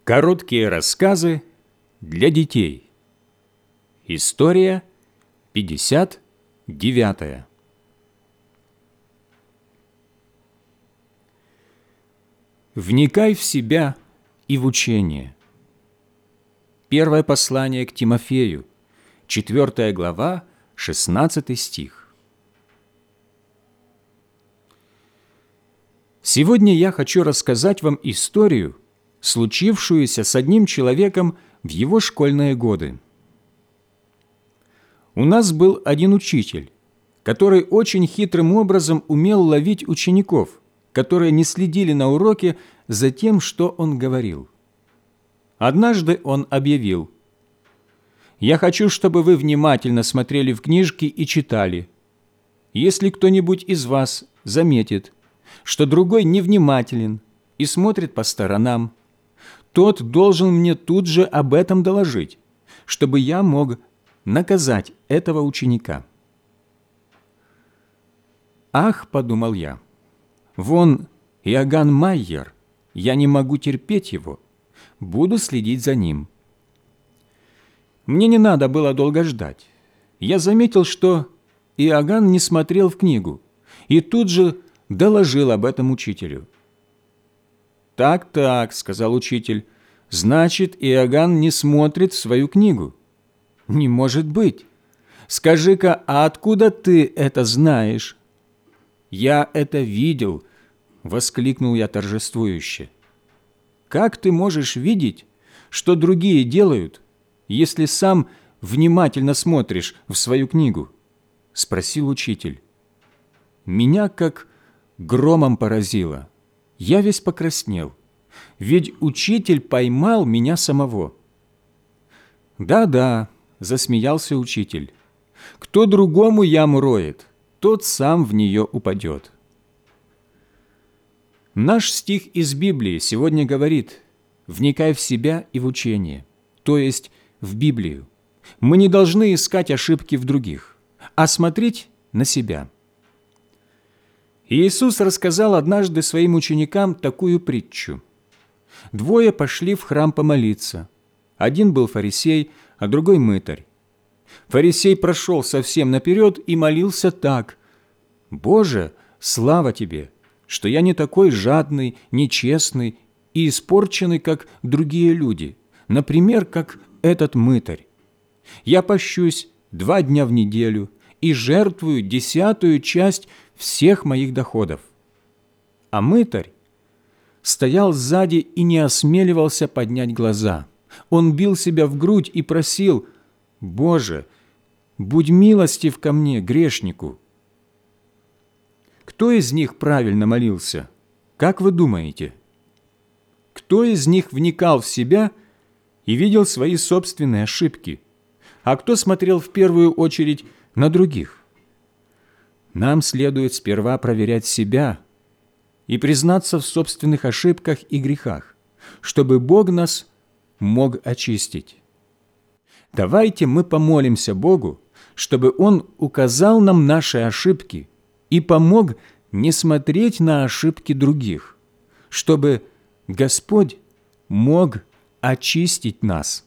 Короткие рассказы для детей. История 59. Вникай в себя и в учение. Первое послание к Тимофею, 4 глава, 16 стих. Сегодня я хочу рассказать вам историю, случившуюся с одним человеком в его школьные годы. У нас был один учитель, который очень хитрым образом умел ловить учеников, которые не следили на уроке за тем, что он говорил. Однажды он объявил: «Я хочу, чтобы вы внимательно смотрели в книжки и читали. Если кто-нибудь из вас заметит, что другой невнимателен и смотрит по сторонам, тот должен мне тут же об этом доложить, чтобы я мог наказать этого ученика». «Ах, — подумал я, — вон Иоганн Майер, я не могу терпеть его, буду следить за ним». Мне не надо было долго ждать. Я заметил, что Иоганн не смотрел в книгу, и тут же доложил об этом учителю. «Так, — сказал учитель, — значит, Иоганн не смотрит в свою книгу. Не может быть. Скажи-ка, а откуда ты это знаешь?» «Я это видел, — воскликнул я торжествующе. Как ты можешь видеть, что другие делают, если сам внимательно смотришь в свою книгу?» — спросил учитель. Меня как громом поразило. Я весь покраснел, ведь учитель поймал меня самого. «Да, — засмеялся учитель, — кто другому яму роет, тот сам в нее упадет». Наш стих из Библии сегодня говорит: «Вникай в себя и в учение», то есть в Библию. Мы не должны искать ошибки в других, а смотреть на себя. Иисус рассказал однажды своим ученикам такую притчу. Двое пошли в храм помолиться. Один был фарисей, а другой мытарь. Фарисей прошел совсем наперед и молился так: «Боже, слава Тебе, что я не такой жадный, нечестный и испорченный, как другие люди, например, как этот мытарь. Я пощусь 2 дня в неделю и жертвую 10-ю часть всех моих доходов». А мытарь стоял сзади и не осмеливался поднять глаза. Он бил себя в грудь и просил: «Боже, будь милостив ко мне, грешнику». Кто из них правильно молился? Как вы думаете? Кто из них вникал в себя и видел свои собственные ошибки? А кто смотрел в первую очередь на других? Нам следует сперва проверять себя и признаться в собственных ошибках и грехах, чтобы Бог нас мог очистить. Давайте мы помолимся Богу, чтобы Он указал нам наши ошибки и помог не смотреть на ошибки других, чтобы Господь мог очистить нас.